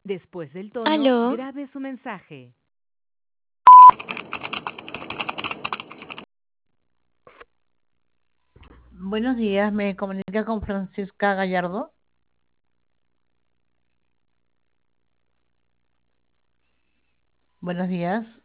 Después del tono, Aló, grabe su mensaje. Buenos días, me comunica con Francisca Gallardo. Buenos días.